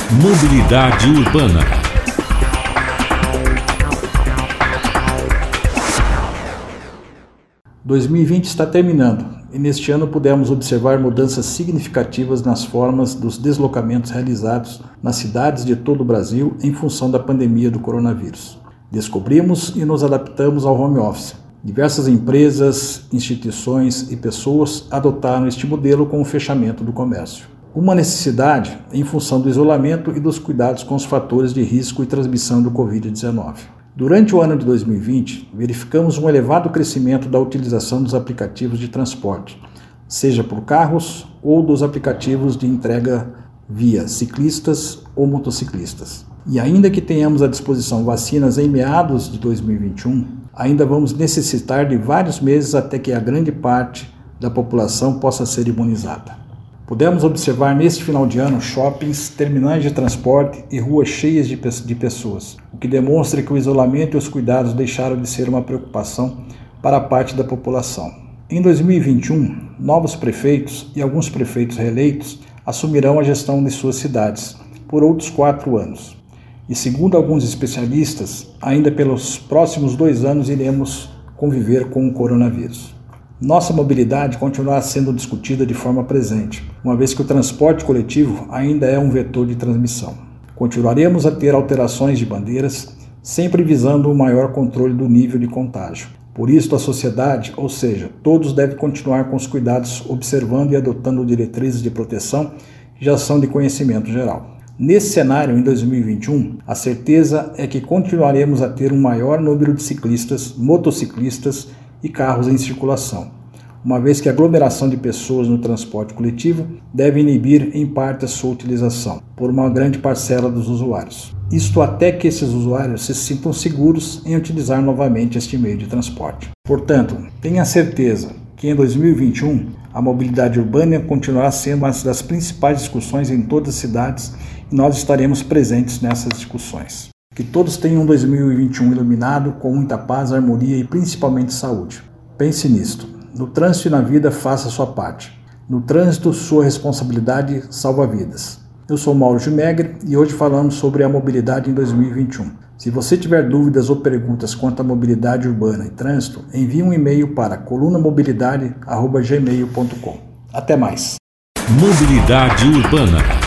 Mobilidade urbana. – 2020 está terminando e neste ano pudemos observar mudanças significativas nas formas dos deslocamentos realizados nas cidades de todo o Brasil em função da pandemia do coronavírus. Descobrimos e nos adaptamos ao home office. Diversas empresas, instituições e pessoas adotaram este modelo com o fechamento do comércio. Uma necessidade em função do isolamento e dos cuidados com os fatores de risco e transmissão do Covid-19. Durante o ano de 2020, verificamos um elevado crescimento da utilização dos aplicativos de transporte, seja por carros ou dos aplicativos de entrega via ciclistas ou motociclistas. E ainda que tenhamos à disposição vacinas em meados de 2021, ainda vamos necessitar de vários meses até que a grande parte da população possa ser imunizada. Pudemos observar neste final de ano shoppings, terminais de transporte e ruas cheias de pessoas, o que demonstra que o isolamento e os cuidados deixaram de ser uma preocupação para a parte da população. Em 2021, novos prefeitos e alguns prefeitos reeleitos assumirão a gestão de suas cidades por outros 4 anos. E segundo alguns especialistas, ainda pelos próximos 2 anos iremos conviver com o coronavírus. Nossa mobilidade continuará sendo discutida de forma presente, uma vez que o transporte coletivo ainda é um vetor de transmissão. Continuaremos a ter alterações de bandeiras, sempre visando um maior controle do nível de contágio. Por isso, a sociedade, ou seja, todos devem continuar com os cuidados, observando e adotando diretrizes de proteção que já são de conhecimento geral. Nesse cenário, em 2021, a certeza é que continuaremos a ter um maior número de ciclistas, motociclistas e carros em circulação, uma vez que a aglomeração de pessoas no transporte coletivo deve inibir em parte a sua utilização por uma grande parcela dos usuários. Isto até que esses usuários se sintam seguros em utilizar novamente este meio de transporte. Portanto, tenha certeza que em 2021 a mobilidade urbana continuará sendo uma das principais discussões em todas as cidades e nós estaremos presentes nessas discussões. Que todos tenham um 2021 iluminado, com muita paz, harmonia e principalmente saúde. Pense nisto. No trânsito e na vida, faça a sua parte. No trânsito, sua responsabilidade salva vidas. Eu sou Mauro Gimegre e hoje falamos sobre a mobilidade em 2021. Se você tiver dúvidas ou perguntas quanto à mobilidade urbana e trânsito, envie um e-mail para colunamobilidade@gmail.com. Até mais. Mobilidade urbana.